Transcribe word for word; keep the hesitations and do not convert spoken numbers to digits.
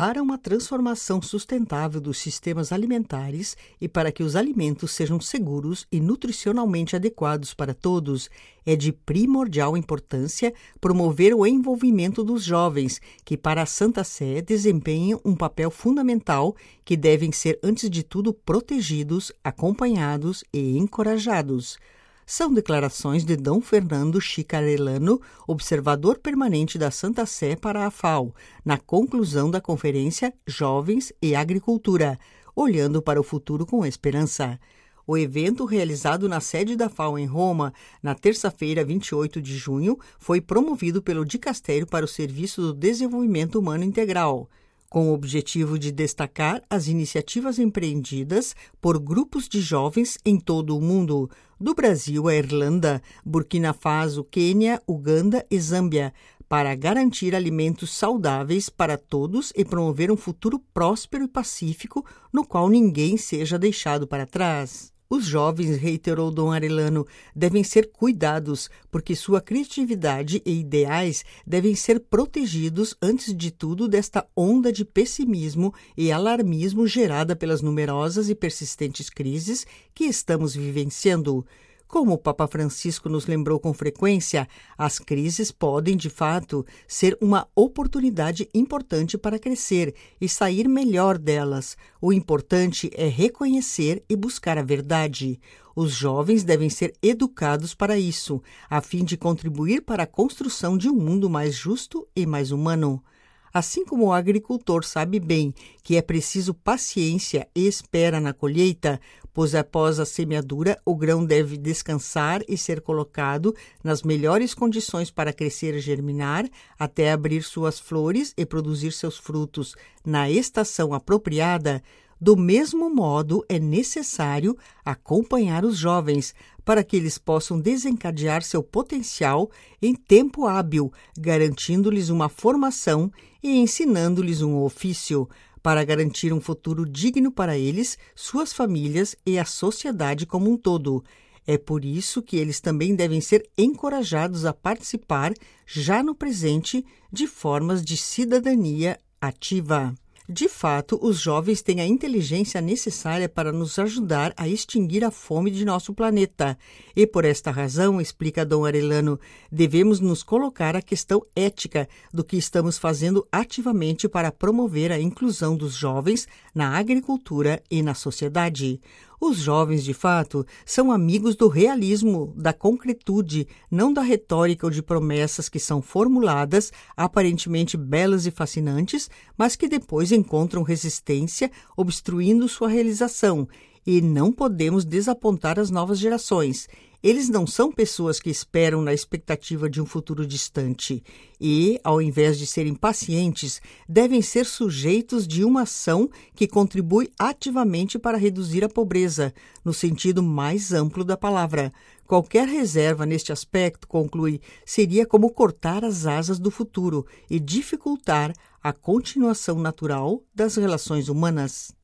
Para uma transformação sustentável dos sistemas alimentares e para que os alimentos sejam seguros e nutricionalmente adequados para todos, é de primordial importância promover o envolvimento dos jovens, que para a Santa Sé desempenham um papel fundamental, que devem ser, antes de tudo, protegidos, acompanhados e encorajados. São declarações de Dom Fernando Chica Arellano, observador permanente da Santa Sé para a F A O, na conclusão da Conferência Jovens e Agricultura, olhando para o futuro com esperança. O evento, realizado na sede da F A O em Roma, na terça-feira, vinte e oito de junho, foi promovido pelo Dicastério para o Serviço do Desenvolvimento Humano Integral, com o objetivo de destacar as iniciativas empreendidas por grupos de jovens em todo o mundo, do Brasil à Irlanda, Burkina Faso, Quênia, Uganda e Zâmbia, para garantir alimentos saudáveis para todos e promover um futuro próspero e pacífico no qual ninguém seja deixado para trás. Os jovens, reiterou Dom Arellano, devem ser cuidados, porque sua criatividade e ideais devem ser protegidos, antes de tudo, desta onda de pessimismo e alarmismo gerada pelas numerosas e persistentes crises que estamos vivenciando. Como o Papa Francisco nos lembrou com frequência, as crises podem, de fato, ser uma oportunidade importante para crescer e sair melhor delas. O importante é reconhecer e buscar a verdade. Os jovens devem ser educados para isso, a fim de contribuir para a construção de um mundo mais justo e mais humano. Assim como o agricultor sabe bem que é preciso paciência e espera na colheita, pois após a semeadura o grão deve descansar e ser colocado nas melhores condições para crescer e germinar, até abrir suas flores e produzir seus frutos na estação apropriada, do mesmo modo é necessário acompanhar os jovens para que eles possam desencadear seu potencial em tempo hábil, garantindo-lhes uma formação e ensinando-lhes um ofício, para garantir um futuro digno para eles, suas famílias e a sociedade como um todo. É por isso que eles também devem ser encorajados a participar, já no presente, de formas de cidadania ativa. De fato, os jovens têm a inteligência necessária para nos ajudar a extinguir a fome de nosso planeta. E por esta razão, explica Dom Arellano, devemos nos colocar a questão ética do que estamos fazendo ativamente para promover a inclusão dos jovens na agricultura e na sociedade. Os jovens, de fato, são amigos do realismo, da concretude, não da retórica ou de promessas que são formuladas, aparentemente belas e fascinantes, mas que depois encontram resistência, obstruindo sua realização. E não podemos desapontar as novas gerações. Eles não são pessoas que esperam na expectativa de um futuro distante e, ao invés de serem pacientes, devem ser sujeitos de uma ação que contribui ativamente para reduzir a pobreza, no sentido mais amplo da palavra. Qualquer reserva neste aspecto, conclui, seria como cortar as asas do futuro e dificultar a continuação natural das relações humanas.